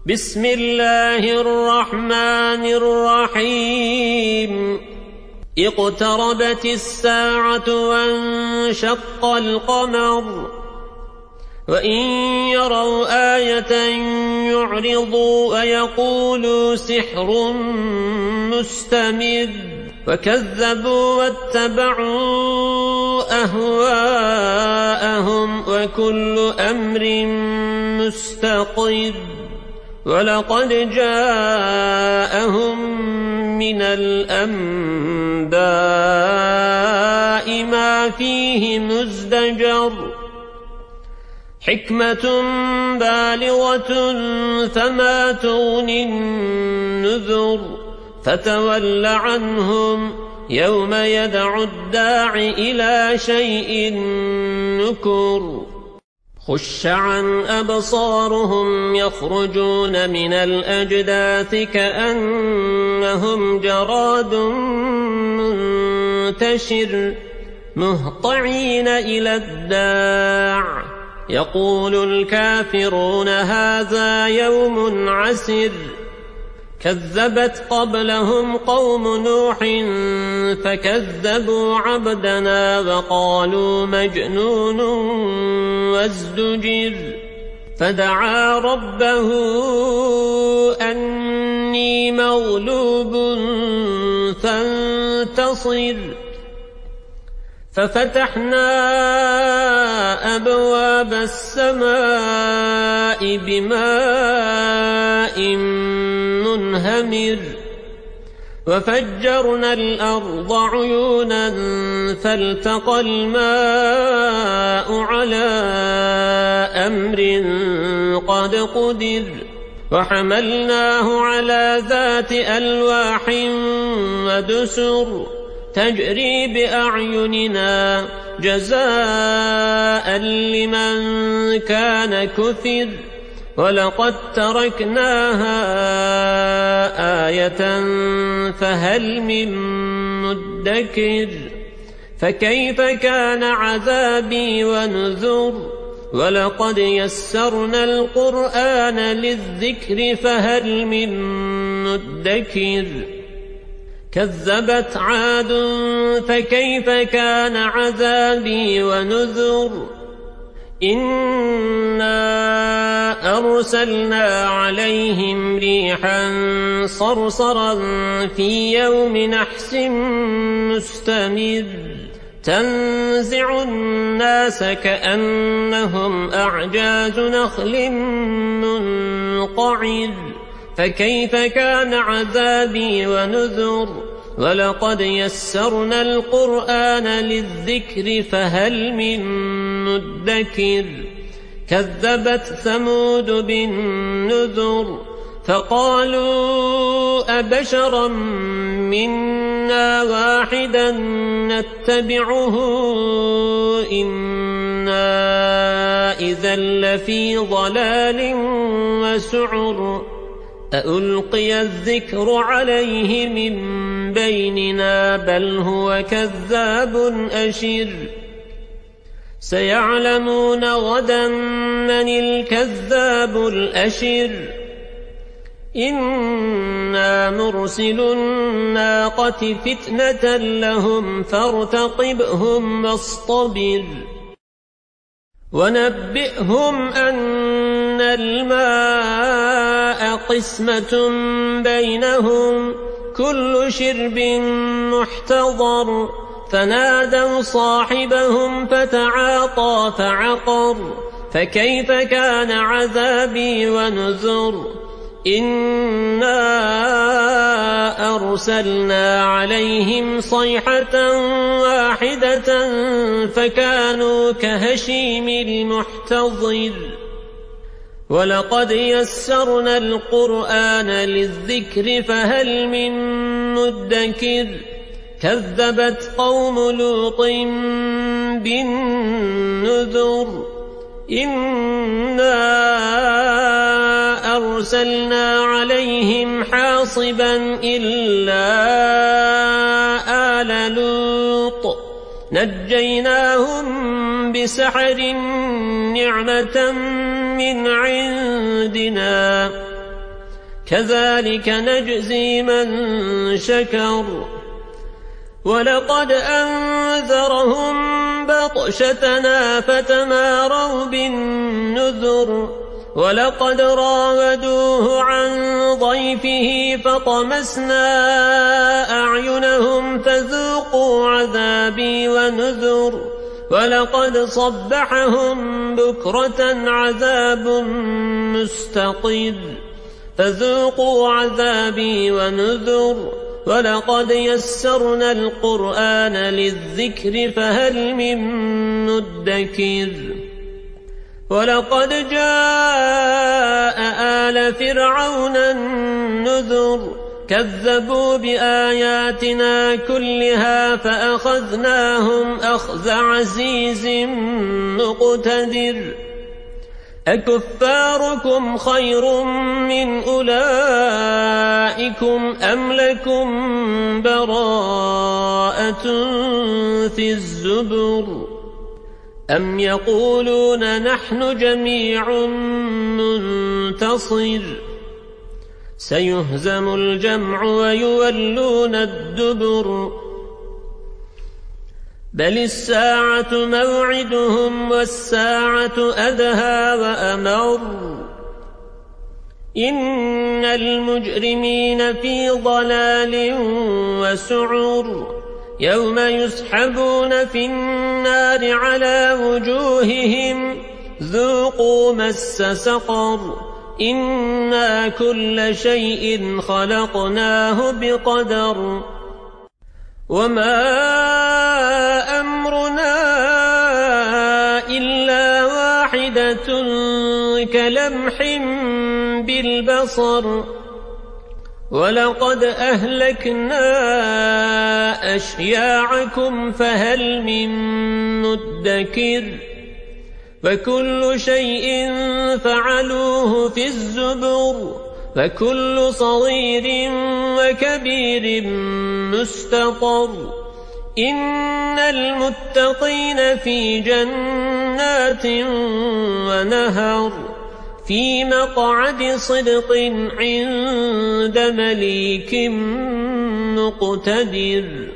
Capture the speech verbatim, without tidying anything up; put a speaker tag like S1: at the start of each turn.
S1: بسم الله الرحمن الرحيم اقتربت الساعة وانشق القمر وإن يروا آية يعرضوا ويقولوا سحر مستمر وكذبوا واتبعوا أهواءهم وكل أمر مستقر ولقد جاءهم من الأنباء ما فيه مزدجر حكمة بالغة فما تغني النذر فتول عنهم يوم يدعو الداع إلى شيء نكر خش عن أبصارهم يخرجون من الأجداث كأنهم جراد منتشر مهطعين إلى الداع يقول الكافرون هذا يوم عسر كذبت قبلهم قوم نوح فكذبوا عبدنا وقالوا مجنون وازدجر فدعا ربه أني مغلوب فانتصر ففتحنا أبواب السماء بماء منهمر وفجرنا الأرض عيونا فالتقى الماء على أمر قد قدر وحملناه على ذات ألواح ودسر تجري بأعيننا جزاء لمن كان كفر ولقد تركناها آية فهل من مدكر فكيف كان عذابي ونذر ولقد يسرنا القرآن للذكر فهل من مدكر كذبت عاد فكيف كان عذابي ونذر إنا أرسلنا عليهم ريحا صرصرا في يوم نحس مستمر تنزع الناس كأنهم أعجاز نخل منقعر فكيف كان عذابي ونذر ولقد يسرنا القرآن للذكر فهل من مدكر كذبت ثمود بالنذر فقالوا أبشرا منا واحدا نتبعه إنا إذا لفي ضلال وسعر أألقي الذكر عليه من بيننا بل هو كذاب أشر سيعلمون غدا من الكذاب الأشر إنا مرسل الناقة فتنة لهم فارتقبهم واصطبر ونبئهم أن الماء قسمة بينهم كل شرب محتضر فنادوا صاحبهم فتعاطى فعقر فكيف كان عذابي ونذر إنا أرسلنا عليهم صيحة واحدة فكانوا كهشيم المحتضر ولقد يسرنا القرآن للذكر فهل من مدكر كذبت قوم لوط بالنذر إنا أرسلنا عليهم حاصبا إلا آل لوط نجيناهم بسحر نعمة من عندنا كذلك نجزي من شكر ولقد أنذرهم بطشتنا فتماروا بالنذر ولقد راودوه عن ضيفه فطمسنا أعينهم فذوقوا عذابي ونذر ولقد صبحهم بكرة عذاب مستقر فذوقوا عذابي ونذر ولقد يسرنا القرآن للذكر فهل من مدكر ولقد جاء آل فرعون النذر كذبوا بآياتنا كلها فأخذناهم أخذ عزيز مقتدر أكفاركم خير من أولئكم أم لكم براءة في الزبر أم يقولون نحن جميع منتصر سيهزم الجمع ويولون الدبر بل الساعة موعدهم والساعة أدهى وأمر إن المجرمين في ضلال وسعر يوم يسحبون في النار على وجوههم ذوقوا مس سقر إنا كل شيء خلقناه بقدر وما أمرنا إلا واحدة كلمح بالبصر ولقد أهلكنا أشياعكم فهل من مدكر فكل شيء فعلوه في الزبر فكل صغير وكبير مستقر إن المتقين في جنات ونهر في مقعد صدق عند مليك مقتدر.